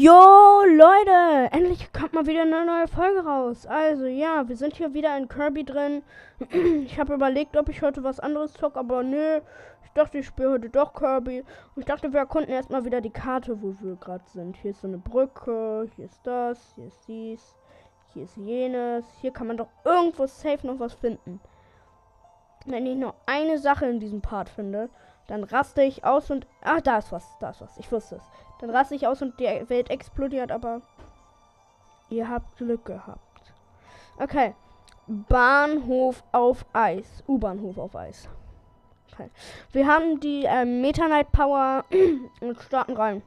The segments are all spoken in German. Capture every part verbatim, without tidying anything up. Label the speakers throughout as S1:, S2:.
S1: Jo, Leute, endlich kommt mal wieder eine neue Folge raus. Also ja, wir sind hier wieder in Kirby drin. Ich habe überlegt, ob ich heute was anderes zocke, aber nö. Ich dachte, ich spiele heute doch Kirby. Und ich dachte, wir erkunden erstmal wieder die Karte, wo wir gerade sind. Hier ist so eine Brücke, hier ist das, hier ist dies, hier ist jenes. Hier kann man doch irgendwo safe noch was finden. Wenn ich noch eine Sache in diesem Part finde, dann raste ich aus und... Ach, da ist was, da ist was. Ich wusste es. Dann raste ich aus und die Welt explodiert, aber ihr habt Glück gehabt. Okay. Bahnhof auf Eis. U-Bahnhof auf Eis. Okay. Wir haben die ähm, Meta Knight Power und starten rein.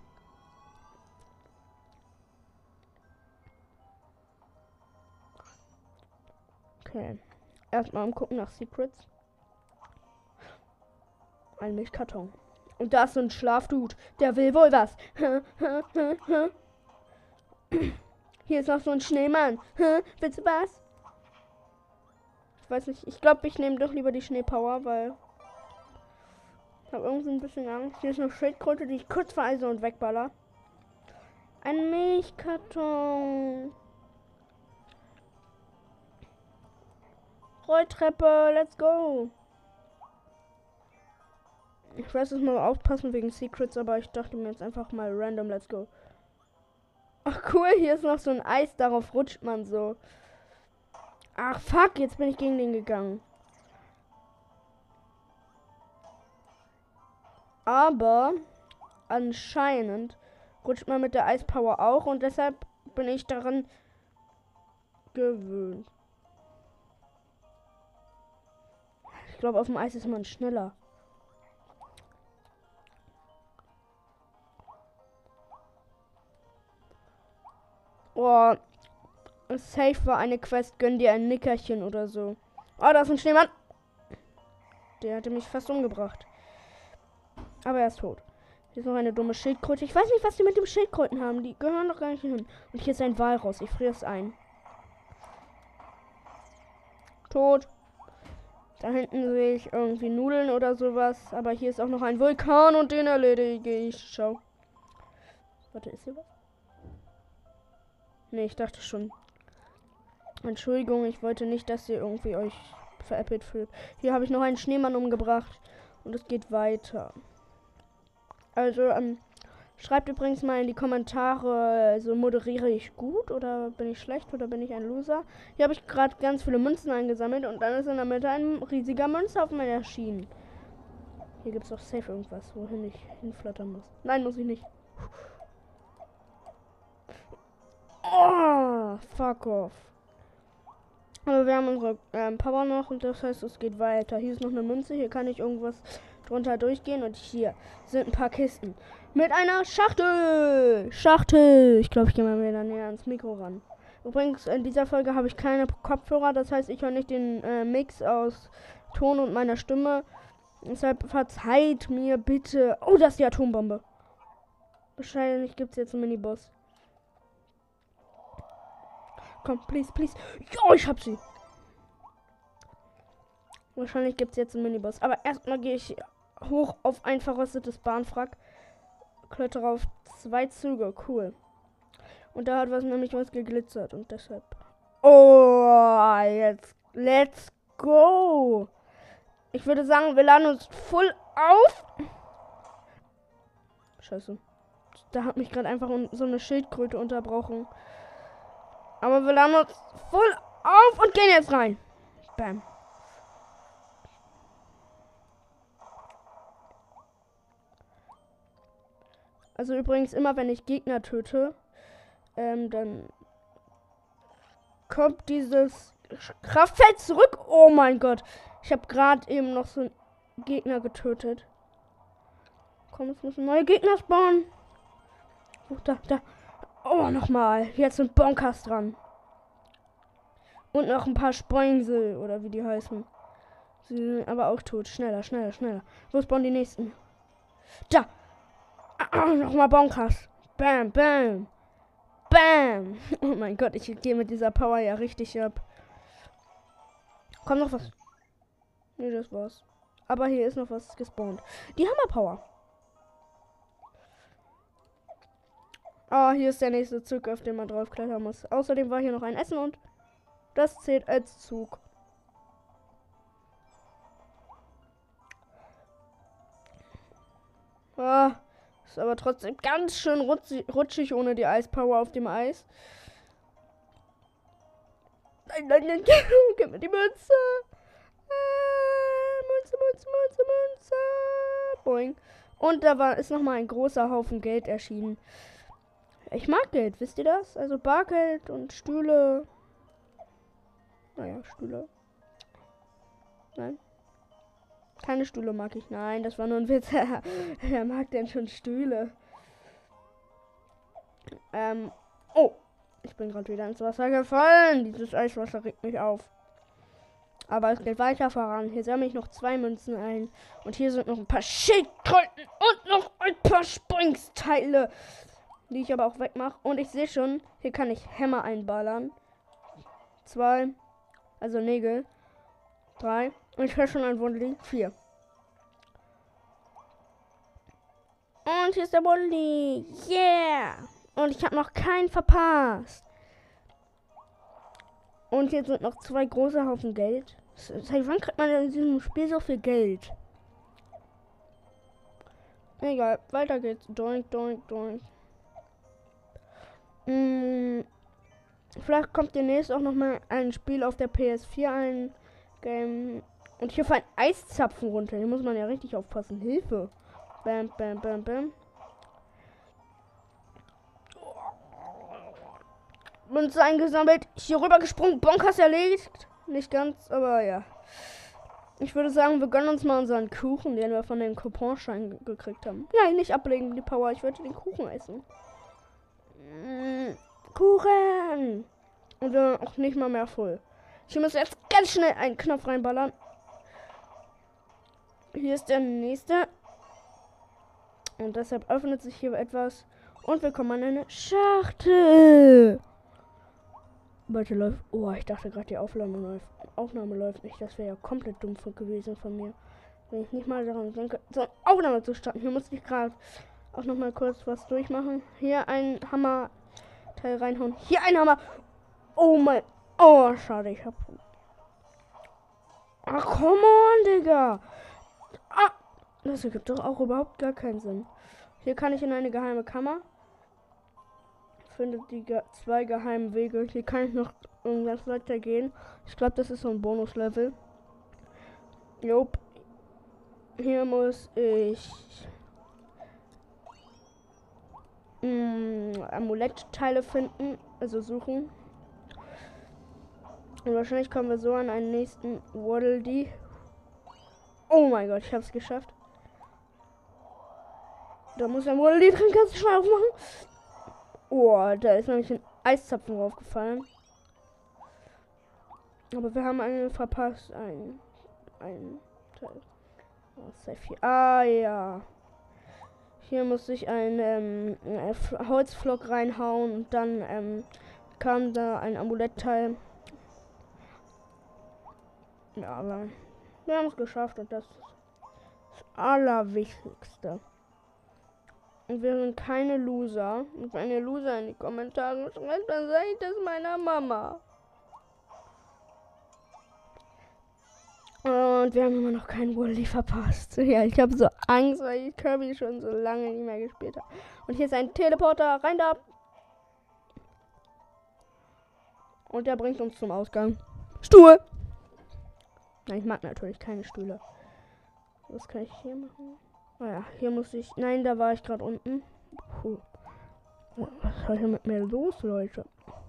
S1: Okay. Erstmal gucken nach Secrets. Ein Milchkarton. Und da ist so ein Schlafdude. Der will wohl was. Hier ist noch so ein Schneemann. Willst du was? Ich weiß nicht. Ich glaube, ich nehme doch lieber die Schneepower, weil ich habe irgendwie ein bisschen Angst. Hier ist eine Schildkröte, die ich kurz vereise und wegballer. Ein Milchkarton. Rolltreppe. Let's go. Ich weiß, dass mal aufpassen wegen Secrets, aber ich dachte mir jetzt einfach mal random, let's go. Ach cool, hier ist noch so ein Eis, darauf rutscht man so. Ach fuck, jetzt bin ich gegen den gegangen. Aber anscheinend rutscht man mit der Eispower auch und deshalb bin ich daran gewöhnt. Ich glaube, auf dem Eis ist man schneller. Oh, safe war eine Quest, gönn dir ein Nickerchen oder so. Oh, da ist ein Schneemann. Der hatte mich fast umgebracht. Aber er ist tot. Hier ist noch eine dumme Schildkröte. Ich weiß nicht, was die mit dem Schildkröten haben. Die gehören doch gar nicht hin. Und hier ist ein Walross. Ich friere es ein. Tot. Da hinten sehe ich irgendwie Nudeln oder sowas. Aber hier ist auch noch ein Vulkan und den erledige ich. Schau. Warte, ist hier was? Nee, ich dachte schon. Entschuldigung, ich wollte nicht, dass ihr irgendwie euch veräppelt fühlt. Hier habe ich noch einen Schneemann umgebracht. Und es geht weiter. Also, ähm, schreibt übrigens mal in die Kommentare, also moderiere ich gut oder bin ich schlecht oder bin ich ein Loser? Hier habe ich gerade ganz viele Münzen eingesammelt und dann ist in der Mitte ein riesiger Münzhaufen erschienen. Hier gibt es doch safe irgendwas, wohin ich hinflattern muss. Nein, muss ich nicht. Oh, fuck off. Aber wir haben unsere ähm, Power noch und das heißt, es geht weiter. Hier ist noch eine Münze, hier kann ich irgendwas drunter durchgehen und hier sind ein paar Kisten. Mit einer Schachtel! Schachtel! Ich glaube, ich gehe mal wieder näher ans Mikro ran. Übrigens, in dieser Folge habe ich keine Kopfhörer, das heißt, ich höre nicht den äh, Mix aus Ton und meiner Stimme. Deshalb verzeiht mir bitte. Oh, das ist die Atombombe. Wahrscheinlich gibt es jetzt einen Miniboss. Komm, please, please. Jo, ich hab sie. Wahrscheinlich gibt es jetzt einen Miniboss. Aber erstmal gehe ich hoch auf ein verrostetes Bahnwrack. Klettere auf zwei Züge. Cool. Und da hat was nämlich was geglitzert. Und deshalb... Oh, jetzt... Let's go. Ich würde sagen, wir laden uns voll auf. Scheiße. Da hat mich gerade einfach so eine Schildkröte unterbrochen. Aber wir laden uns voll auf und gehen jetzt rein. Bam. Also übrigens immer, wenn ich Gegner töte, ähm, dann kommt dieses Kraftfeld zurück. Oh mein Gott. Ich habe gerade eben noch so einen Gegner getötet. Komm, es müssen neue Gegner spawnen. Oh, da, da. Oh, nochmal. Jetzt sind Bonkers dran. Und noch ein paar Spoinsel, oder wie die heißen. Sie sind aber auch tot. Schneller, schneller, schneller. Wo spawnen die nächsten? Da. Ah, nochmal Bonkers. Bam, bam. Bam. Oh mein Gott, ich gehe mit dieser Power ja richtig ab. Kommt noch was? Nee, das war's. Aber hier ist noch was gespawnt. Die Hammer Power. Ah, hier ist der nächste Zug, auf den man drauf klettern muss. Außerdem war hier noch ein Essen und das zählt als Zug. Ah, ist aber trotzdem ganz schön rutschig, rutschig ohne die Eispower auf dem Eis. Nein, nein, nein, gib mir die Münze. Ah, Münze, Münze, Münze, Münze. Boing. Und da war, ist nochmal ein großer Haufen Geld erschienen. Ich mag Geld, wisst ihr das? Also Bargeld und Stühle. Naja, Stühle. Nein. Keine Stühle mag ich. Nein, das war nur ein Witz. Wer mag denn schon Stühle? Ähm. Oh. Ich bin gerade wieder ins Wasser gefallen. Dieses Eiswasser regt mich auf. Aber es geht weiter voran. Hier sammle ich noch zwei Münzen ein. Und hier sind noch ein paar Schildkröten und noch ein paar Springsteile, die ich aber auch wegmache. Und ich sehe schon, hier kann ich Hämmer einballern. Zwei. Also Nägel. Drei. Und ich höre schon ein Wunderling. Vier. Und hier ist der Wunderling. Yeah! Und ich habe noch keinen verpasst. Und hier sind noch zwei große Haufen Geld. Seit wann kriegt man in diesem Spiel so viel Geld? Egal, weiter geht's. Doink, doink, doink. Hm, vielleicht kommt demnächst auch noch mal ein Spiel auf der P S vier, ein Game. Und hier fallen Eiszapfen runter. Hier muss man ja richtig aufpassen. Hilfe. Bam, bam, bam, bam. Münze eingesammelt. Hier rüber gesprungen. Bonkers erledigt. Nicht ganz, aber ja. Ich würde sagen, wir gönnen uns mal unseren Kuchen, den wir von dem Couponschein gekriegt haben. Nein, nicht ablegen, die Power. Ich würde den Kuchen essen. Mm, Kuchen! Und wir auch nicht mal mehr voll. Ich muss jetzt ganz schnell einen Knopf reinballern. Hier ist der nächste. Und deshalb öffnet sich hier etwas. Und wir kommen an eine Schachtel. Bitte läuft. Oh, ich dachte gerade, die Aufnahme läuft. Aufnahme läuft nicht. Das wäre ja komplett dumm gewesen von mir. Wenn ich nicht mal daran denke, so eine Aufnahme zu starten. Hier muss ich gerade auch noch mal kurz was durchmachen. Hier ein Hammer-Teil reinhauen. Hier ein Hammer. Oh mein. Oh, schade, ich hab. Ach, come on, Digga. Ah, das ergibt doch auch überhaupt gar keinen Sinn. Hier kann ich in eine geheime Kammer. Finde die ge zwei geheimen Wege. Hier kann ich noch irgendwas weiter gehen. Ich glaube, das ist so ein Bonuslevel. Jop. Hier muss ich mh, Amulettteile finden, also suchen. Und wahrscheinlich kommen wir so an einen nächsten Waddle Dee. Oh mein Gott, ich habe es geschafft. Da muss ein Waddle Dee drin, kannst du schnell aufmachen. Oh, da ist nämlich ein Eiszapfen draufgefallen. Aber wir haben einen verpasst. Ein, ein Teil. Oh, sehr viel. Ah, ja. Hier muss ich ein ähm, Holzflock reinhauen. Und dann ähm, kam da ein Amulettteil. Ja, aber wir haben es geschafft. Und das ist das Allerwichtigste. Und wir sind keine Loser. Und wenn ihr Loser in die Kommentare schreibt, dann sage ich das meiner Mama. Und wir haben immer noch keinen Wally verpasst. Ja, ich habe so Angst, weil ich Kirby schon so lange nicht mehr gespielt habe. Und hier ist ein Teleporter. Rein da. Und der bringt uns zum Ausgang. Stuhl. Nein, ich mag natürlich keine Stühle. Was kann ich hier machen? Oh ja, hier muss ich... Nein, da war ich gerade unten. Puh. Was ist heute mit mir los, Leute?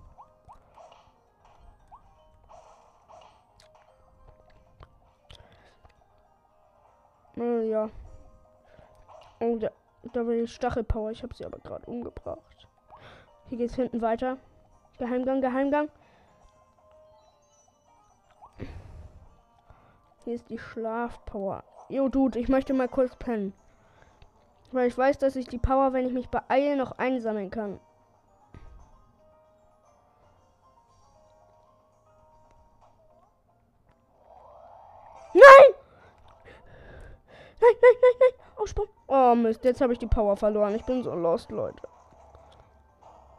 S1: Oh ja. Oh, da, da war die Stachelpower. Ich habe sie aber gerade umgebracht. Hier geht's hinten weiter. Geheimgang, Geheimgang. Hier ist die Schlafpower. Jo, Dude, ich möchte mal kurz pennen. Weil ich weiß, dass ich die Power, wenn ich mich beeile, noch einsammeln kann. Nein! Nein, nein, nein, nein! Aufsprung! Oh Mist, jetzt habe ich die Power verloren. Ich bin so lost, Leute.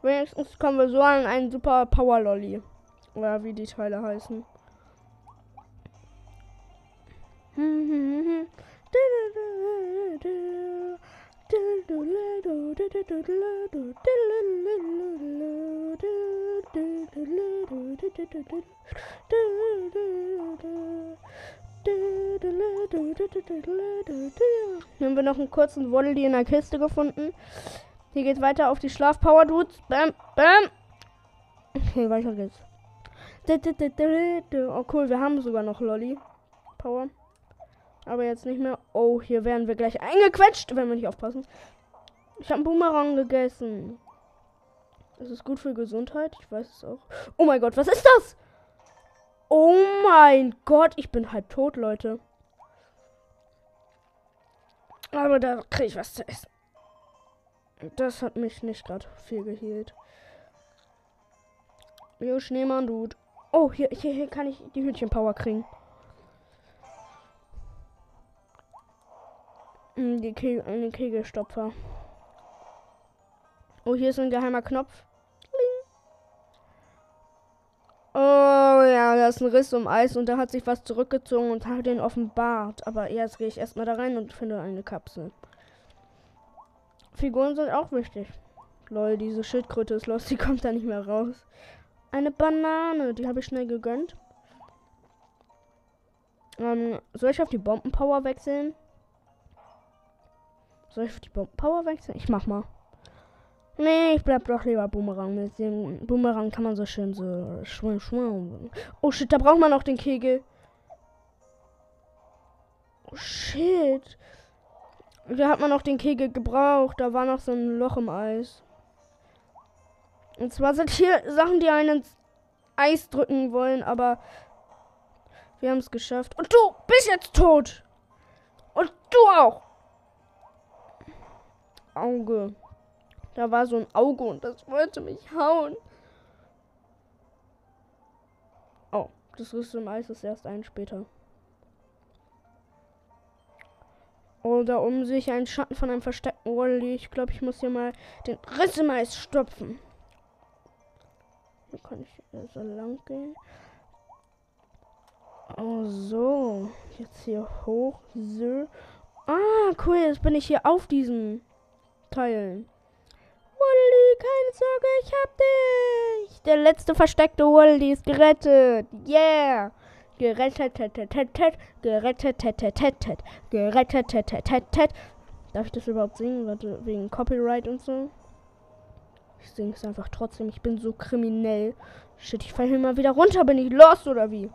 S1: Wenigstens kommen wir so an einen super Power Lolly. Oder wie die Teile heißen. Hier haben wir noch einen kurzen Waddle in der Kiste gefunden. Hier geht's weiter auf die Schlafpower Dudes. Bam, bam. Okay, weiter geht's. Oh cool, wir haben sogar noch Lolly Power. Aber jetzt nicht mehr. Oh, hier werden wir gleich eingequetscht, wenn wir nicht aufpassen. Ich habe einen Boomerang gegessen. Das ist gut für Gesundheit, ich weiß es auch. Oh mein Gott, was ist das? Oh mein Gott, ich bin halb tot, Leute. Aber da kriege ich was zu essen. Das hat mich nicht gerade viel geheilt. Jo, Schneemann, Dude. Oh, hier, hier, hier kann ich die Hütchenpower kriegen. Die Ke einen Kegelstopfer. Oh, hier ist ein geheimer Knopf. Oh ja, da ist ein Riss um Eis und da hat sich was zurückgezogen und hat den offenbart. Aber jetzt gehe ich erstmal da rein und finde eine Kapsel. Figuren sind auch wichtig. Lol, diese Schildkröte ist los, die kommt da nicht mehr raus. Eine Banane, die habe ich schnell gegönnt. Ähm, soll ich auf die Bombenpower wechseln? Soll ich auf die Bombenpower wechseln? Ich mach mal. Nee, ich bleib doch lieber Boomerang. Mit dem Boomerang kann man so schön so schwimmen, schwimmen. Oh shit, da braucht man auch den Kegel. Oh shit. Da hat man noch den Kegel gebraucht. Da war noch so ein Loch im Eis. Und zwar sind hier Sachen, die einen ins Eis drücken wollen, aber wir haben es geschafft. Und du bist jetzt tot. Und du auch. Auge. Da war so ein Auge und das wollte mich hauen. Oh, das Riss im Eis ist erst ein später. Oh, da oben sehe ich einen Schatten von einem versteckten Waddle. Ich glaube, ich muss hier mal den Riss im Eis stopfen. Hier kann ich so lang gehen. Oh, so. Jetzt hier hoch. So. Ah, cool. Jetzt bin ich hier auf diesen Teilen. Waddle, keine Sorge, ich hab dich. Der letzte versteckte Waddle ist gerettet. Yeah. Gerettet, gerettet, gerettet, gerettet. Darf ich das überhaupt singen? Warte, wegen Copyright und so. Ich singe es einfach trotzdem. Ich bin so kriminell. Shit, ich falle hier mal wieder runter. Bin ich lost oder wie?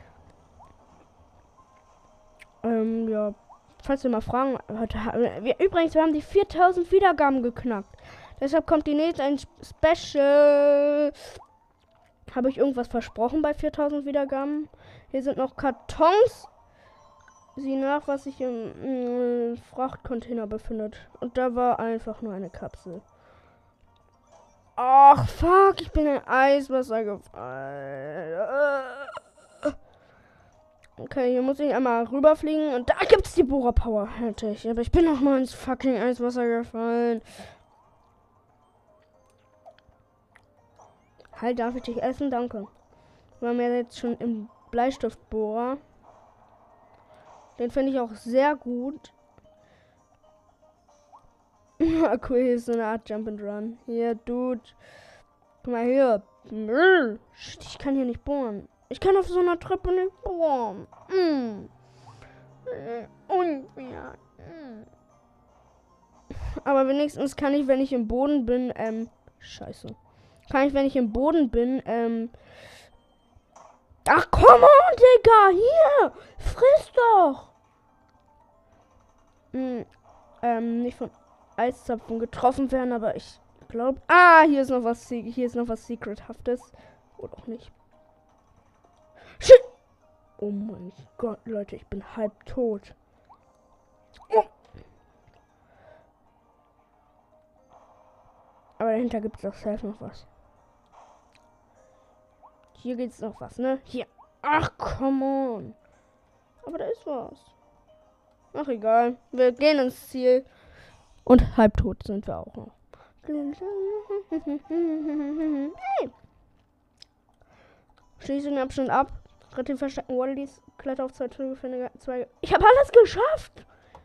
S1: Ähm, ja. Falls ihr mal fragen, heute, wir, übrigens, wir haben die viertausend Wiedergaben geknackt. Deshalb kommt die nächste ein Special. Habe ich irgendwas versprochen bei viertausend Wiedergaben? Hier sind noch Kartons. Sieh nach, was sich im, im Frachtcontainer befindet. Und da war einfach nur eine Kapsel. Ach, fuck, ich bin in Eiswasser gefallen. Okay, hier muss ich einmal rüberfliegen und da gibt's die Bohrer Power. Hätte ich. Aber ich bin noch mal ins fucking Eiswasser gefallen. Halt, darf ich dich essen? Danke. Wir haben ja jetzt schon im Bleistiftbohrer. Den finde ich auch sehr gut. Cool, hier ist so eine Art Jump and Run. Hier, Dude. Guck mal hier. Ich kann hier nicht bohren. Ich kann auf so einer Treppe nicht bohren. Mm. Unfair. Mm. Aber wenigstens kann ich, wenn ich im Boden bin, ähm, scheiße. Kann ich, wenn ich im Boden bin, ähm, ach, komm on, Digga, hier, friss doch. Mm, ähm, nicht von Eiszapfen getroffen werden, aber ich glaube, ah, hier ist noch was, hier ist noch was Secrethaftes. Oder auch nicht. Shit! Oh mein Gott, Leute, ich bin halb tot. Oh. Aber dahinter gibt es doch selbst noch was. Hier geht's noch was, ne? Hier. Ach, come on. Aber da ist was. Ach, egal. Wir gehen ins Ziel. Und halbtot sind wir auch noch. Hey. Schließe den Abschnitt ab. Rette den versteckten Wallabies. Kletter auf zwei Türen. Finde zwei. Ich habe alles geschafft!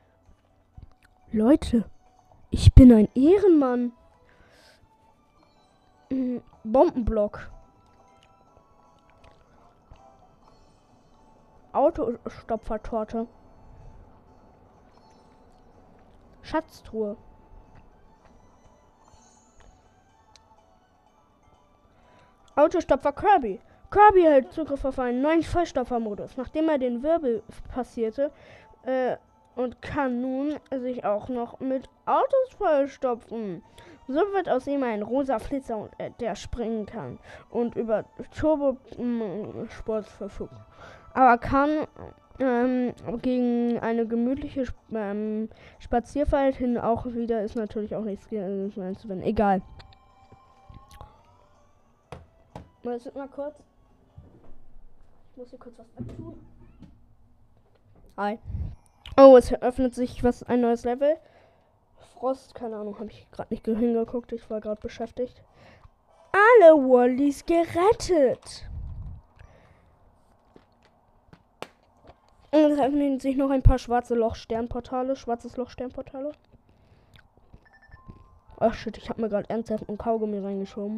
S1: Leute, ich bin ein Ehrenmann. Mhm. Bombenblock. Autostopfertorte. Schatztruhe. Autostopfer Kirby. Kirby hält Zugriff auf einen neuen Vollstopfermodus, nachdem er den Wirbel passierte äh, und kann nun sich auch noch mit Autos vollstopfen. So wird aus ihm ein rosa Flitzer, äh, der springen kann und über Turbo-Sport verfügt. Aber kann ähm, gegen eine gemütliche Sp ähm, Spazierfahrt hin auch wieder ist natürlich auch nichts einzuwenden. Egal. Warte mal kurz. Ich muss hier kurz was abtun. Hi. Oh, es öffnet sich was ein neues Level. Frost, keine Ahnung, habe ich gerade nicht hingeguckt. Ich war gerade beschäftigt. Alle Wallys gerettet. Und es öffnen sich noch ein paar schwarze Loch-Sternportale. Schwarzes Loch-Sternportale. Ach shit, ich habe mir gerade ernsthaft ein Kaugummi reingeschoben.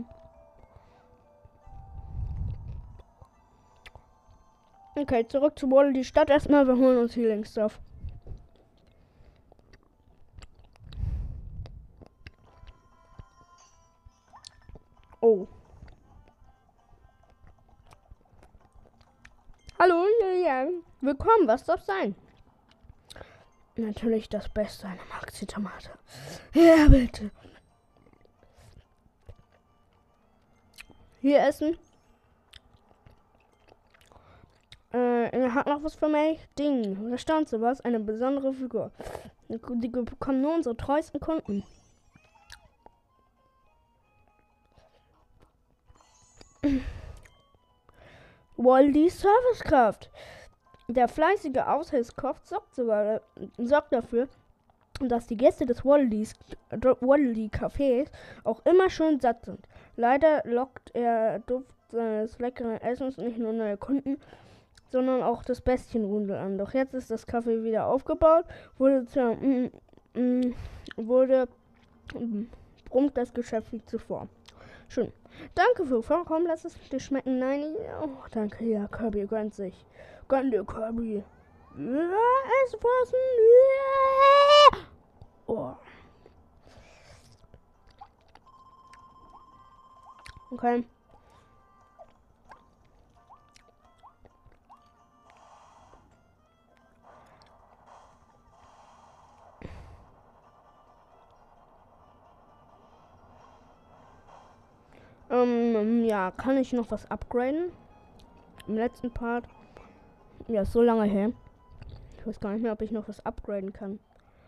S1: Okay, zurück zu Wall, die Stadt erstmal. Wir holen uns Healing Stuff. Oh. Hallo, Julian. Willkommen, was darf sein? Natürlich das Beste, eine Maxi-Tomate. Ja, bitte. Hier essen. Äh, er hat noch was für mich. Ding. Da stand so was. Eine besondere Figur. Die bekommen nur unsere treuesten Kunden. Waldi Servicekraft. Der fleißige Aushilfskoch sorgt sogar sorgt dafür, dass die Gäste des Waldis Waldi Cafés auch immer schön satt sind. Leider lockt er Duft seines leckeren Essens nicht nur neue Kunden, sondern auch das Bestienrudel an. Doch jetzt ist das Café wieder aufgebaut, wurde zu, mm, mm, wurde mm, brummt das Geschäft wie zuvor. Schön. Danke für Vorkommen, lass es dir schmecken. Nein, oh, danke, ja, Kirby gönnt sich. Gönn dir, Kirby. Ja, es fressen. Ja. Oh. Okay. Ähm, ja, kann ich noch was upgraden? Im letzten Part. Ja, ist so lange her. Ich weiß gar nicht mehr, ob ich noch was upgraden kann.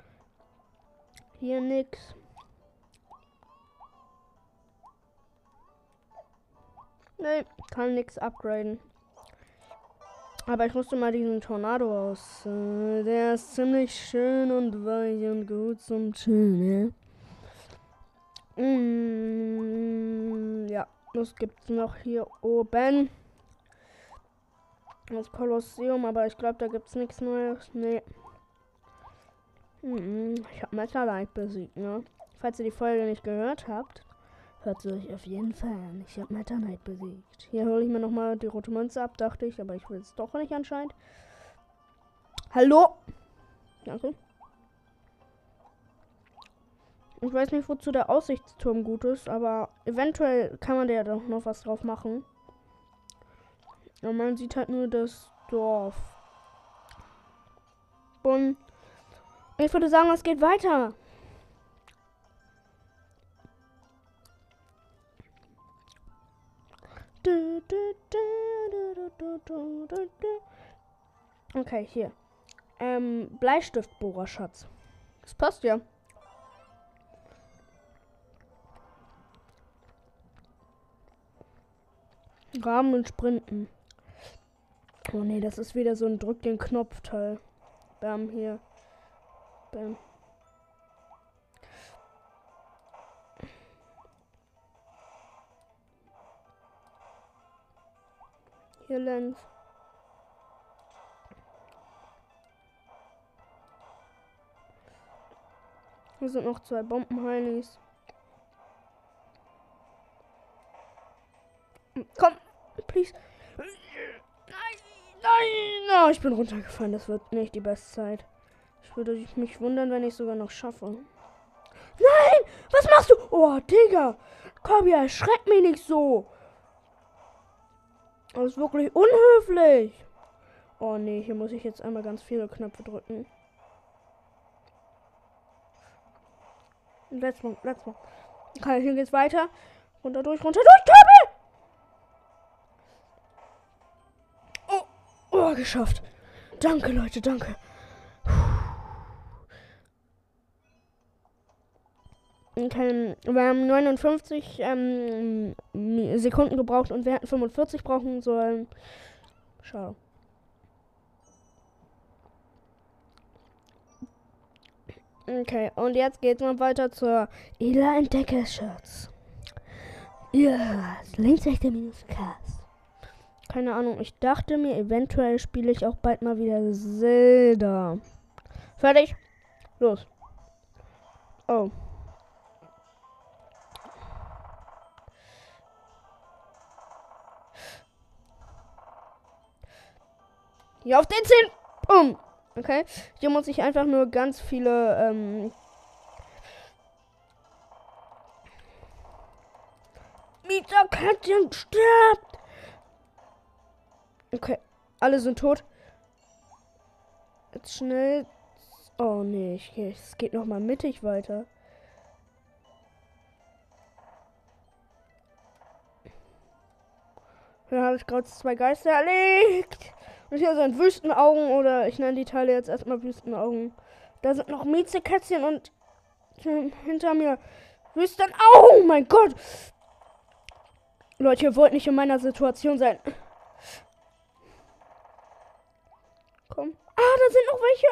S1: Hier nix. Nee, kann nix upgraden. Aber ich musste mal diesen Tornado aus. Äh, der ist ziemlich schön und weich und gut zum Chillen, ja. Mm, ja, was gibt's noch hier oben? Das Kolosseum, aber ich glaube, da gibt's nichts Neues. Nee. Mm, ich habe Meta Knight besiegt, ne? Falls ihr die Folge nicht gehört habt, hört sie euch auf jeden Fall an. Ich habe Meta Knight besiegt. Hier hole ich mir nochmal die rote Münze ab, dachte ich, aber ich will es doch nicht anscheinend. Hallo? Danke. Ich weiß nicht, wozu der Aussichtsturm gut ist, aber eventuell kann man da ja doch noch was drauf machen. Aber man sieht halt nur das Dorf. Und ich würde sagen, es geht weiter. Okay, hier. Ähm, Bleistiftbohrerschatz. Das passt ja. Rahmen und Sprinten. Oh ne, das ist wieder so ein Drück den Knopf-Teil. Bam, hier. Bam. Hier längs. Hier sind noch zwei Bombenheinis. Komm, please. Nein, nein. Oh, ich bin runtergefallen. Das wird nicht die beste Zeit. Ich würde mich wundern, wenn ich sogar noch schaffe. Nein! Was machst du? Oh, Digga. Komm, ja, erschreck mich nicht so. Das ist wirklich unhöflich. Oh, nee, hier muss ich jetzt einmal ganz viele Knöpfe drücken. Let's go, let's go. Okay, hier geht's weiter. Runter durch, runter durch, Tobi! Oh, oh, geschafft. Danke, Leute, danke. Okay, wir haben neunundfünfzig ähm, Sekunden gebraucht und wir hätten fünfundvierzig brauchen sollen. Schau. Okay, und jetzt geht's mal weiter zur Ela Entdecker-Schatz. Ja, links rechter minus Cast. Keine Ahnung, ich dachte mir, eventuell spiele ich auch bald mal wieder Zelda. Fertig? Los. Oh. Hier auf den zehn. Bumm. Okay. Hier muss ich einfach nur ganz viele, ähm... Mieterkätzchen stirbt! Okay. Alle sind tot. Jetzt schnell... Oh, nee. Ich, es geht nochmal mittig weiter. Hier habe ich gerade zwei Geister erlegt. Und hier sind Wüstenaugen, oder ich nenne die Teile jetzt erstmal Wüstenaugen. Da sind noch Miezekätzchen und hinter mir Wüsten. Oh mein Gott! Leute, ihr wollt nicht in meiner Situation sein. Komm. Ah, da sind noch welche.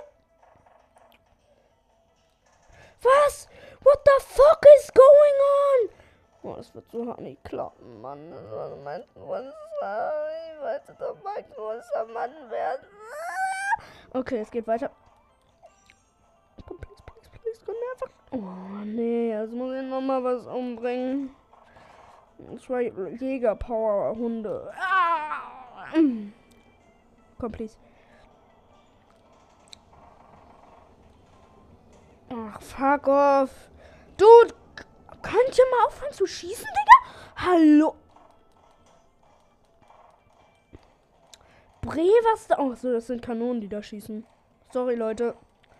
S1: Was? What the fuck is going on? Oh, das wird so hart nicht klappen, Mann. Was meinst du, was ich weiß doch mal großer Mann werden. Okay, es geht weiter. Komm, please, please, please, komm einfach. Oh, nee, jetzt muss ich nochmal was umbringen. Zwei Jäger-Power-Hunde. Ah! Komm, please. Ach, fuck off. Dude, könnt ihr mal aufhören zu schießen, Digga? Hallo? Bre, was da? Oh, so, das sind Kanonen, die da schießen. Sorry, Leute.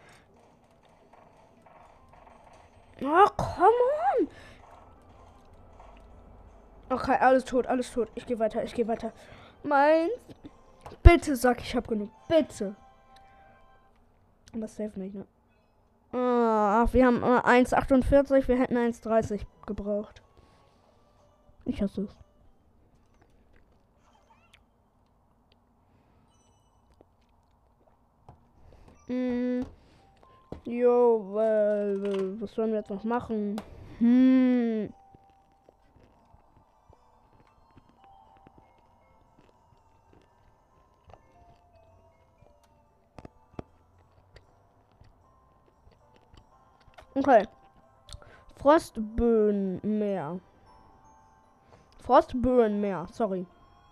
S1: Oh, come on. Okay, alles tot, alles tot. Ich gehe weiter, ich gehe weiter. Mein... Bitte sag, ich hab genug. Bitte. Aber safe nicht, ne? Ach, wir haben äh, eins Komma achtundvierzig, wir hätten eins Komma dreißig gebraucht. Ich hasse es. Hm. Jo, äh, was sollen wir jetzt noch machen? Hm. Okay. Frostböenmeer. Frostböenmeer, sorry.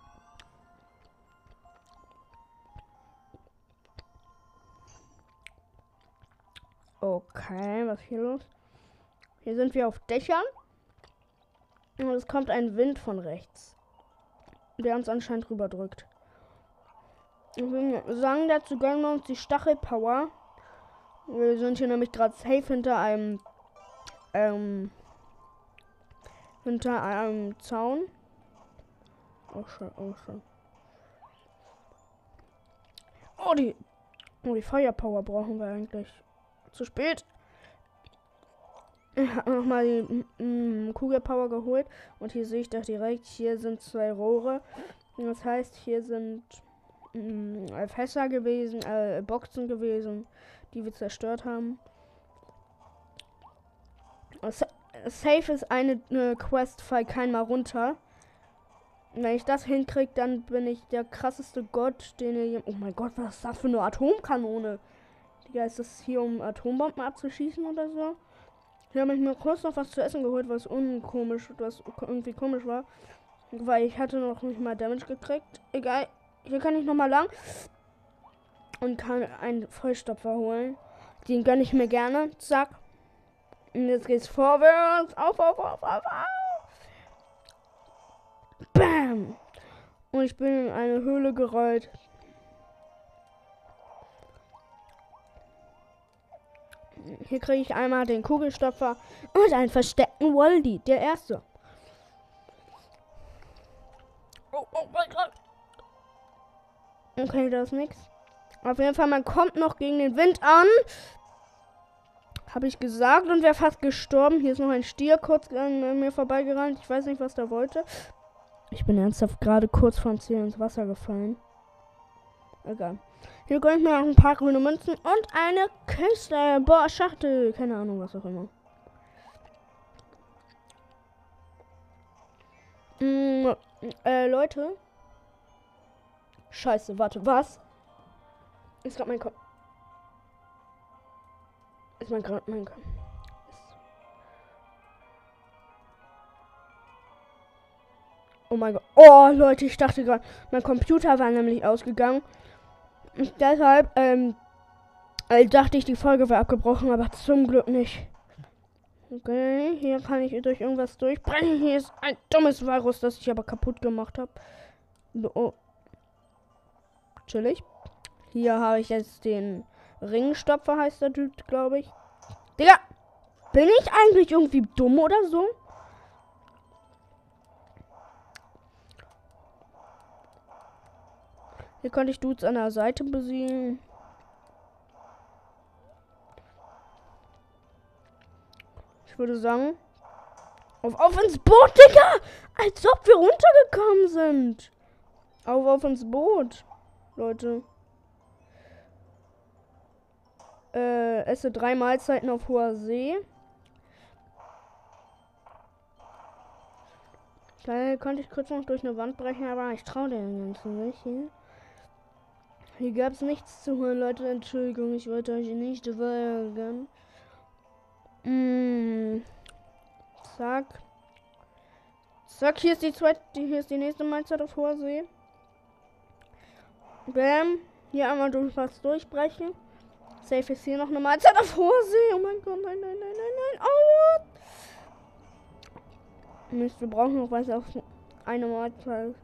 S1: Okay, was ist hier los? Hier sind wir auf Dächern. Und es kommt ein Wind von rechts, der uns anscheinend rüberdrückt. Wir sagen dazu, gönnen wir uns die Stachelpower. Wir sind hier nämlich gerade safe hinter einem ähm, hinter einem Zaun. Oh schon, oh schon. Oh, die oh, die Feuerpower brauchen wir eigentlich. Zu spät. Ich habe nochmal die mm, Kugelpower geholt. Und hier sehe ich doch direkt, hier sind zwei Rohre. Das heißt, hier sind mm, Fässer gewesen, äh, Boxen gewesen, die wir zerstört haben. Safe ist eine, eine Quest, fall kein mal runter. Wenn ich das hinkriege, dann bin ich der krasseste Gott, den ihr... Oh mein Gott, was ist das für eine Atomkanone? Digga, ist das hier, um Atombomben abzuschießen oder so? Hier habe ich mir kurz noch was zu essen geholt, was unkomisch, was irgendwie komisch war. Weil ich hatte noch nicht mal Damage gekriegt. Egal, hier kann ich nochmal lang. Und kann einen Vollstopfer holen. Den gönne ich mir gerne. Zack. Und jetzt geht's vorwärts. Auf, auf, auf, auf, auf. Bam. Und ich bin in eine Höhle gerollt. Hier kriege ich einmal den Kugelstopfer und einen versteckten Waldi. Der erste. Oh, oh mein Gott. Okay, da ist nichts. Auf jeden Fall, man kommt noch gegen den Wind an. Habe ich gesagt und wäre fast gestorben. Hier ist noch ein Stier kurz an mir vorbeigerannt. Ich weiß nicht, was der wollte. Ich bin ernsthaft gerade kurz vorm Ziel ins Wasser gefallen. Egal. Hier gönne ich mir noch ein paar grüne Münzen und eine Kiste. Boah, Schachtel. Keine Ahnung, was auch immer. Mm, äh, Leute. Scheiße, warte, was? Ist gerade mein Kopf. Ist mein gerade mein Kopf. Oh mein Gott. Oh, Leute, ich dachte gerade, mein Computer war nämlich ausgegangen. Und deshalb, ähm, äh, dachte ich, die Folge wäre abgebrochen, aber zum Glück nicht. Okay, hier kann ich durch irgendwas durchbrechen. Hier ist ein dummes Virus, das ich aber kaputt gemacht habe. Oh. Chillig. Hier habe ich jetzt den Ringstopfer, heißt der Typ, glaube ich. Digga! Bin ich eigentlich irgendwie dumm oder so? Hier konnte ich Dudes an der Seite besiegen. Ich würde sagen... Auf, auf ins Boot, Digga! Als ob wir runtergekommen sind. Auf, auf ins Boot. Leute. Äh, esse drei Mahlzeiten auf hoher See. Da konnte ich kurz noch durch eine Wand brechen, aber ich traue den ganzen nicht hier. Hier gab es nichts zu holen, Leute. Entschuldigung, ich wollte euch nicht weigern. Mm. Zack. Zack, hier ist die zweite, hier ist die nächste Mahlzeit auf hoher See. Bam. Hier einmal durch was durchbrechen. Safe ist hier noch eine Mahlzeit auf hoher See. Oh mein Gott, nein, nein, nein, nein, nein. Oh. Mist, wir brauchen noch was auf eine Mahlzeit.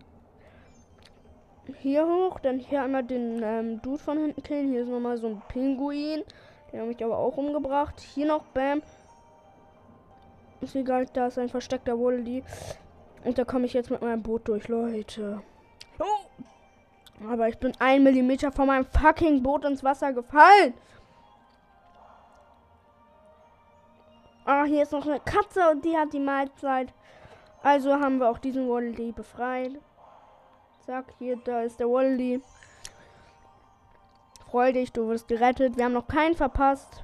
S1: Hier hoch, dann hier einmal den ähm, Dude von hinten killen. Hier ist nochmal so ein Pinguin. Der hat mich aber auch umgebracht. Hier noch, bam. Ist egal, da ist ein versteckter Waldi. Und da komme ich jetzt mit meinem Boot durch, Leute. Oh. Aber ich bin ein Millimeter von meinem fucking Boot ins Wasser gefallen. Ah, hier ist noch eine Katze und die hat die Mahlzeit. Also haben wir auch diesen Waldi befreit. Zack, hier, da ist der Waldi. Freu dich, du wirst gerettet. Wir haben noch keinen verpasst.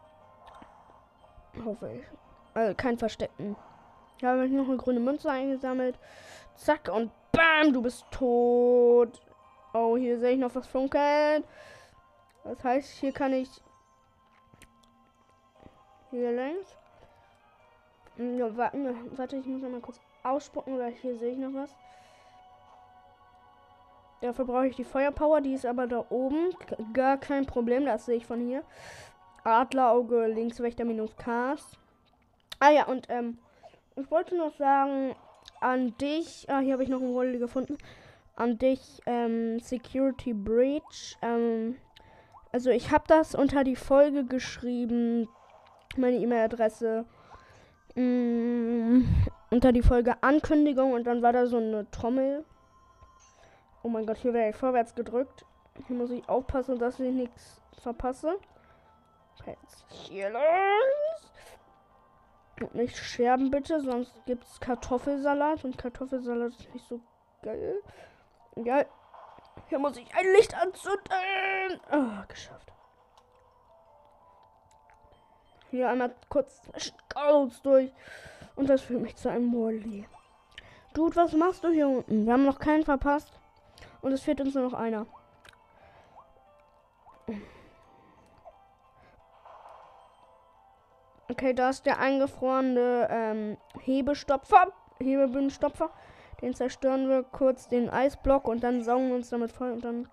S1: Hoffe ich. Also keinen versteckten. Ich habe noch eine grüne Münze eingesammelt. Zack und bam, du bist tot. Oh, hier sehe ich noch was funkeln. Das heißt, hier kann ich... Hier längs. Ja, warte, warte, ich muss mal kurz ausspucken, weil hier sehe ich noch was. Dafür brauche ich die Feuerpower, die ist aber da oben. Gar kein Problem, das sehe ich von hier. Adlerauge, Linkswächter minus Cast. Ah ja, und ähm, ich wollte noch sagen, an dich, ah, hier habe ich noch einen Rolle gefunden. An dich, ähm, Security Breach. Ähm, also ich habe das unter die Folge geschrieben, meine E-Mail-Adresse. Mm, unter die Folge Ankündigung und dann war da so eine Trommel. Oh mein Gott, hier werde ich vorwärts gedrückt. Hier muss ich aufpassen, dass ich nichts verpasse. Okay, jetzt hier los. Und nicht scherben bitte, sonst gibt es Kartoffelsalat. Und Kartoffelsalat ist nicht so geil. Egal. Hier muss ich ein Licht anzünden. Ah, geschafft. Hier einmal kurz zwischen Golds durch. Und das führt mich zu einem Molly. Dude, was machst du hier unten? Wir haben noch keinen verpasst. Und es fehlt uns nur noch einer. Okay, da ist der eingefrorene ähm, Hebestopfer. Hebebühnenstopfer. Den zerstören wir kurz den Eisblock und dann saugen wir uns damit voll und dann.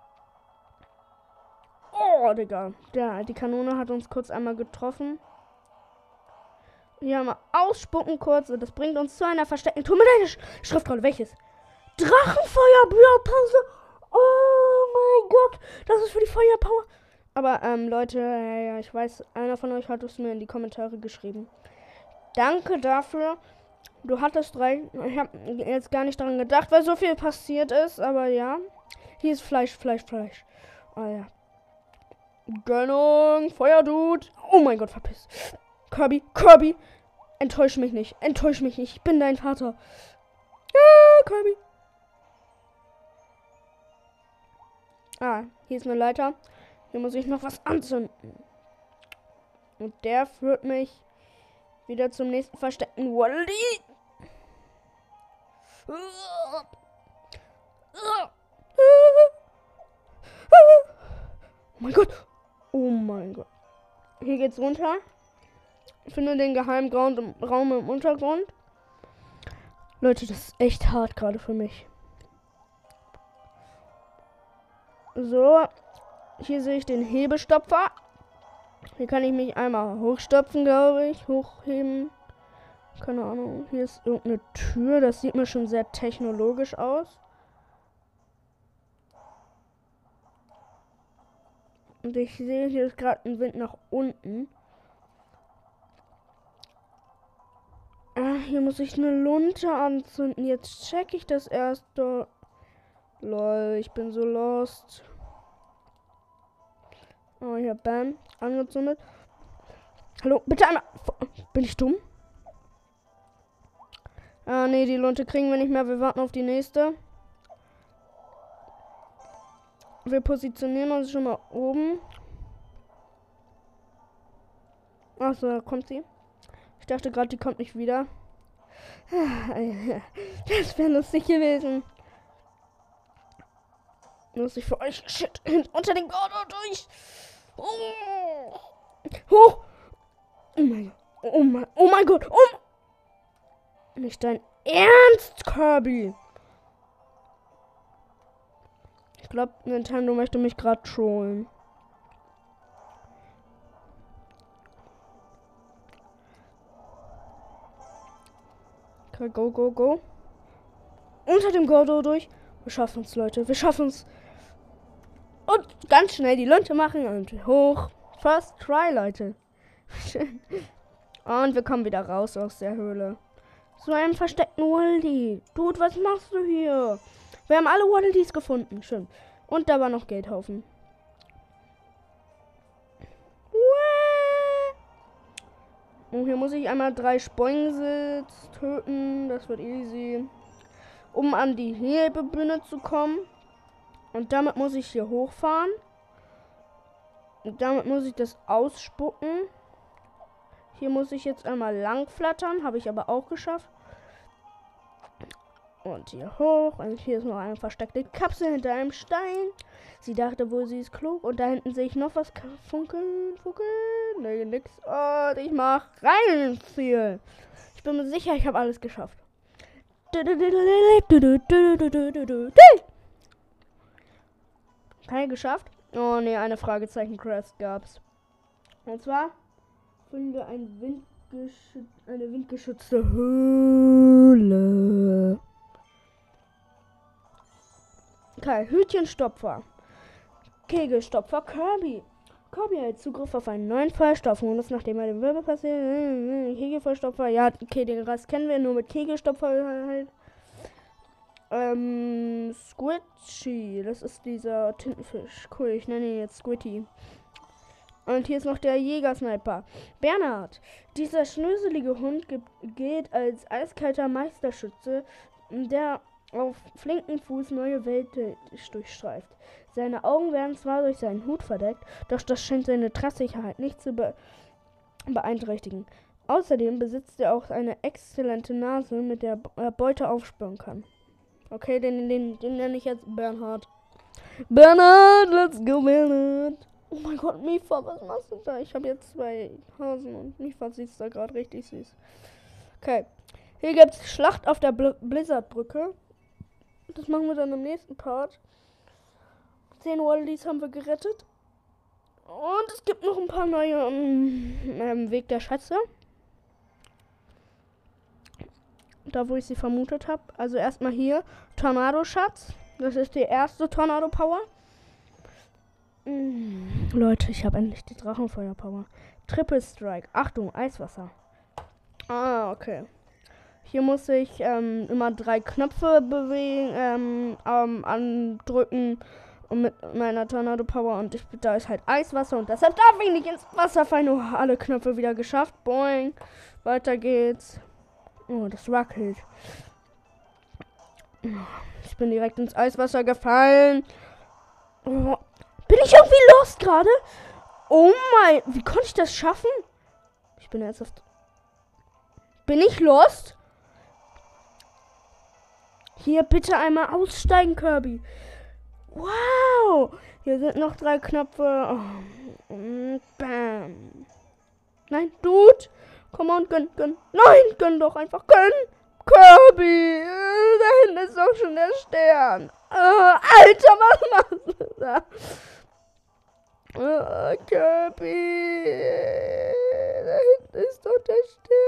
S1: Oh, Digga. Der, die Kanone hat uns kurz einmal getroffen. Hier mal ausspucken kurz. Und das bringt uns zu einer versteckten Truhe mit einer Sch Schriftrolle. Welches? Drachenfeuer, Blaupause. Oh mein Gott. Das ist für die Feuerpower. Aber, ähm, Leute, ja, ich weiß, einer von euch hat es mir in die Kommentare geschrieben. Danke dafür. Du hattest recht. Ich habe jetzt gar nicht daran gedacht, weil so viel passiert ist. Aber ja. Hier ist Fleisch, Fleisch, Fleisch. Oh ja. Gönnung. Feuerdude. Oh mein Gott, verpiss. Kirby, Kirby. Enttäusch mich nicht. Enttäusch mich nicht. Ich bin dein Vater. Ja, Kirby. Ah, hier ist eine Leiter. Hier muss ich noch was anzünden. Und der führt mich wieder zum nächsten versteckten Waddle Dee. Oh mein Gott. Oh mein Gott. Hier geht's runter. Ich finde den geheimen Raum im Untergrund. Leute, das ist echt hart gerade für mich. So. Hier sehe ich den Hebestopfer. Hier kann ich mich einmal hochstopfen, glaube ich. Hochheben. Keine Ahnung. Hier ist irgendeine Tür. Das sieht mir schon sehr technologisch aus. Und ich sehe, hier ist gerade ein Wind nach unten. Ah, hier muss ich eine Lunte anzünden. Jetzt check ich das erst. Lol, ich bin so lost. Oh, hier, bam, angezündet. Hallo, bitte einmal. Bin ich dumm? Ah, nee, die Lunte kriegen wir nicht mehr. Wir warten auf die nächste. Wir positionieren uns schon mal oben. Achso, da kommt sie. Ich dachte gerade, die kommt nicht wieder. Das wäre lustig gewesen. Lustig für euch. Shit, unter den Gordon durch. Oh. Hoch. Oh mein Gott. Oh mein, oh mein Gott. Oh. Nicht dein Ernst, Kirby. Ich glaube, Nintendo möchte mich gerade trollen. Okay, go, go, go. Unter dem Gordo durch. Wir schaffen es, Leute. Wir schaffen es. Und ganz schnell die Lunte machen und hoch. First try, Leute. Und wir kommen wieder raus aus der Höhle. So einem versteckten Waddle Dee. Dude, was machst du hier? Wir haben alle Waddle Dees gefunden. Schön. Und da war noch Geldhaufen. Und hier muss ich einmal drei Spoingsels töten. Das wird easy. Um an die Hebebühne zu kommen. Und damit muss ich hier hochfahren. Und damit muss ich das ausspucken. Hier muss ich jetzt einmal lang flattern. Habe ich aber auch geschafft. Und hier hoch. Und hier ist noch eine versteckte Kapsel hinter einem Stein. Sie dachte wohl, sie ist klug. Und da hinten sehe ich noch was funkeln. Funkeln. Nee, nix. Und ich mach rein ins Ziel. Ich bin mir sicher, ich habe alles geschafft. Okay, geschafft. Oh ne, eine Fragezeichen-Quest gab's. Und zwar finde ein Windgeschü eine windgeschützte Höhle. Okay, Hütchenstopfer. Kegelstopfer Kirby. Kirby hat Zugriff auf einen neuen Feuerstoffmodus, nachdem er den Wirbel passiert. Kegelfeuerstopfer. Ja, okay, den Rest kennen wir nur mit Kegelstopfer halt. Ähm, Squidgy. Das ist dieser Tintenfisch. Cool, ich nenne ihn jetzt Squiddy. Und hier ist noch der Jägersniper. Bernhard. Dieser schnöselige Hund gibt, geht als eiskalter Meisterschütze, der auf flinken Fuß neue Welt durchstreift. Seine Augen werden zwar durch seinen Hut verdeckt, doch das scheint seine Treffsicherheit nicht zu be beeinträchtigen. Außerdem besitzt er auch eine exzellente Nase, mit der er Beute aufspüren kann. Okay, den, den, den nenne ich jetzt Bernhard. Bernhard, let's go, Bernhard. Oh mein Gott, Mifa, was machst du da? Ich habe jetzt zwei Hasen und Mifa sieht da gerade richtig süß. Okay, hier gibt es Schlacht auf der Bl Blizzardbrücke. Das machen wir dann im nächsten Part. Zehn Wallabies haben wir gerettet. Und es gibt noch ein paar neue ähm, Weg der Schätze. Da, wo ich sie vermutet habe. Also erstmal hier Tornado-Schatz. Das ist die erste Tornado-Power. Mm, Leute, ich habe endlich die Drachenfeuer-Power. Triple Strike. Achtung, Eiswasser. Ah, okay. Hier muss ich ähm, immer drei Knöpfe bewegen, ähm, ähm, andrücken und mit meiner Tornado-Power. Und ich, da ist halt Eiswasser und deshalb darf ich nicht ins Wasser fallen. Oh, alle Knöpfe wieder geschafft. Boing. Weiter geht's. Oh, das wackelt. Ich bin direkt ins Eiswasser gefallen. Oh, bin ich irgendwie lost gerade? Oh mein, wie konnte ich das schaffen? Ich bin jetzt auf... Bin ich lost? Hier bitte einmal aussteigen, Kirby. Wow. Hier sind noch drei Knöpfe. Oh. Bam. Nein, Dude. Komm on, gönn, gönn. Nein, gönn doch einfach, gönn. Kirby. Da hinten ist doch schon der Stern. Uh, Alter, was machst du da? Uh, Kirby. Da hinten ist doch der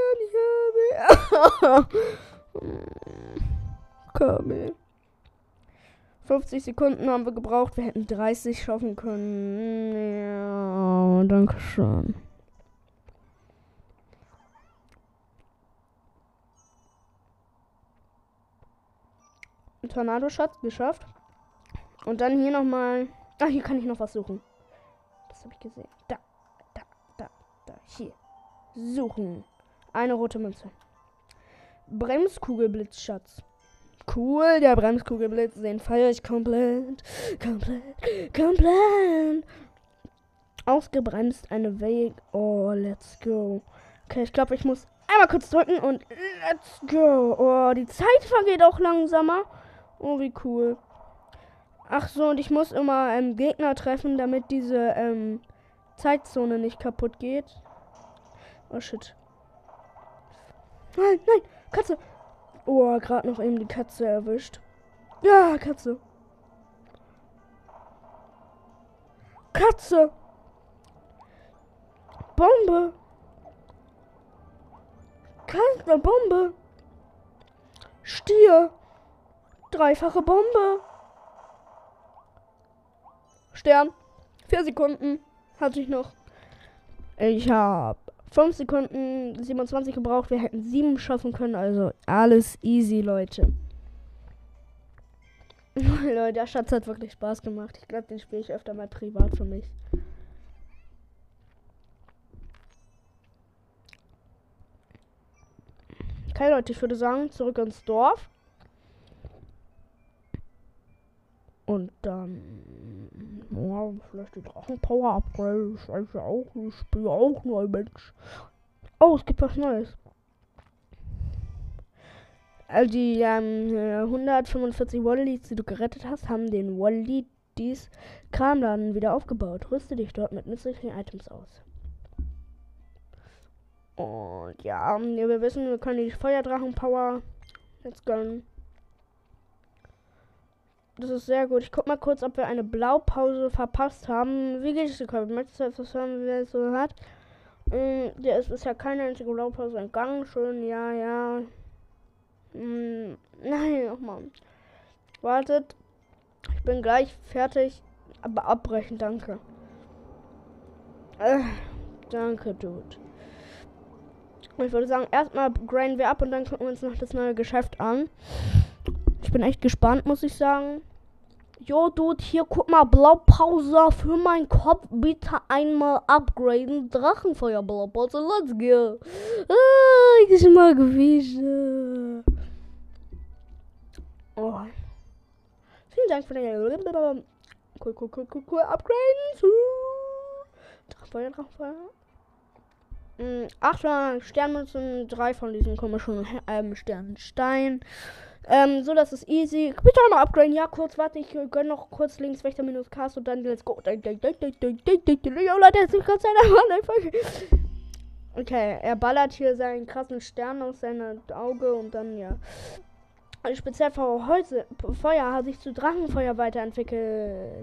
S1: Stern, Kirby. Kirby. fünfzig Sekunden haben wir gebraucht. Wir hätten dreißig schaffen können. Ja, danke schön. Tornado-Schatz geschafft. Und dann hier nochmal. Ah, hier kann ich noch was suchen. Das habe ich gesehen. Da, da, da, da. Hier. Suchen. Eine rote Münze. Bremskugelblitzschatz. Cool, der Bremskugelblitz. Den feiere ich komplett. Komplett. Komplett. Ausgebremst eine Weg. Oh, let's go. Okay, ich glaube, ich muss einmal kurz drücken und let's go. Oh, die Zeit vergeht auch langsamer. Oh, wie cool. Ach so, und ich muss immer ähm, Gegner treffen, damit diese ähm, Zeitzone nicht kaputt geht. Oh, shit. Nein, nein, Katze. Oh, gerade noch eben die Katze erwischt. Ja, Katze. Katze. Bombe. Katze, Bombe. Stier. Dreifache Bombe. Stern. Vier Sekunden hatte ich noch. Ich habe fünf Sekunden siebenundzwanzig gebraucht. Wir hätten sieben schaffen können. Also alles easy, Leute. Leute, der Schatz hat wirklich Spaß gemacht. Ich glaube, den spiele ich öfter mal privat für mich. Okay, Leute, ich würde sagen, zurück ins Dorf. Und dann, ja, vielleicht die Drachenpower Upgrade. Ich weiß ja auch, ich spiele auch nur ein Mensch. Oh, es gibt was Neues. Also die ähm, hundertfünfundvierzig Wallabies, die du gerettet hast, haben den Wallabies Kramladen wieder aufgebaut. Rüste dich dort mit nützlichen Items aus. Und ja, wir wissen, wir können die Feuerdrachen-Power jetzt gönnen. Das ist sehr gut. Ich guck mal kurz, ob wir eine Blaupause verpasst haben. Wie geht es dir, Körper? Möchtest du etwas hören, wie er es so hat? Mm, der ist bisher keine einzige Blaupause entgangen. Schön, ja, ja. Mm, nein, nochmal. Wartet. Ich bin gleich fertig. Aber abbrechen, danke. Äh, danke, Dude. Ich würde sagen, erstmal grinden wir ab und dann gucken wir uns noch das neue Geschäft an. Ich bin echt gespannt, muss ich sagen. Jo, Dude, hier, guck mal, Blaupause für meinen Kopf. Bitte einmal upgraden. Drachenfeuer Blaupause, let's go. Ah, ich mag Fische. Oh. Vielen Dank für den... Cool, cool, cool, cool, cool. Upgraden. Drachenfeuer, Drachenfeuer. mh, acht Sternmünzen, drei von diesen komischen ähm, Sternenstein. Ähm, so, das ist easy. Bitte mal upgraden. Ja, kurz, warte, ich gönn noch kurz links Wächter minus Cast und dann let's go. Jo, Leute, jetzt ist Gott sei Dank Folge. Okay, er ballert hier seinen krassen Stern aus seinem Auge und dann, ja. Speziell für Holze, Feuer hat sich zu Drachenfeuer weiterentwickelt.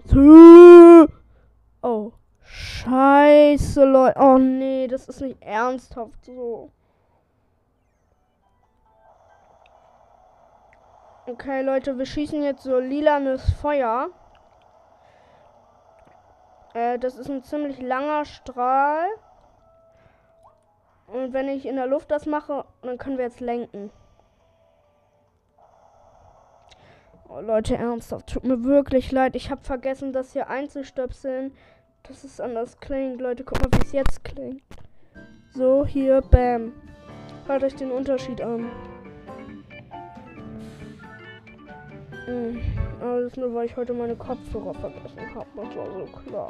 S1: Oh, scheiße, Leute. Oh, nee, das ist nicht ernsthaft so. Okay, Leute, wir schießen jetzt so lilanes Feuer. Äh, das ist ein ziemlich langer Strahl. Und wenn ich in der Luft das mache, dann können wir jetzt lenken. Oh, Leute, ernsthaft, tut mir wirklich leid. Ich habe vergessen, das hier einzustöpseln. Das ist anders klingt. Leute, guck mal, wie es jetzt klingt. So, hier, bam. Hört euch den Unterschied an. Hm. Alles nur, weil ich heute meine Kopfhörer vergessen habe. Das war so klar.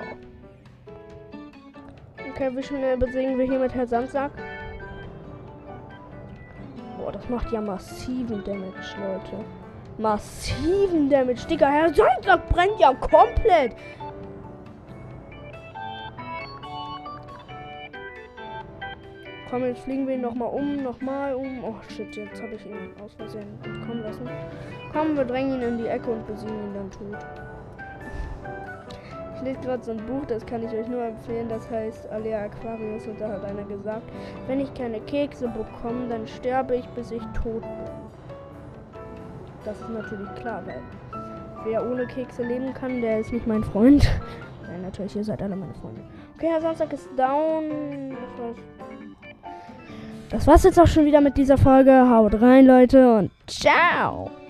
S1: Okay, wie schnell besiegen wir hier mit Herrn Sandsack? Boah, das macht ja massiven Damage, Leute. Massiven Damage. Digga, Herr Sandsack brennt ja komplett. Komm, jetzt fliegen wir ihn nochmal um, nochmal um. Oh shit, jetzt habe ich ihn aus Versehen entkommen lassen. Komm, wir drängen ihn in die Ecke und besiegen ihn dann tot. Ich lese gerade so ein Buch, das kann ich euch nur empfehlen, das heißt Alea Aquarius und da hat einer gesagt, wenn ich keine Kekse bekomme, dann sterbe ich, bis ich tot bin. Das ist natürlich klar, weil wer ohne Kekse leben kann, der ist nicht mein Freund. Nein, natürlich, ihr seid alle meine Freunde. Okay, Herr Samstag ist down. Das war's. Das war's jetzt auch schon wieder mit dieser Folge. Haut rein, Leute, und ciao!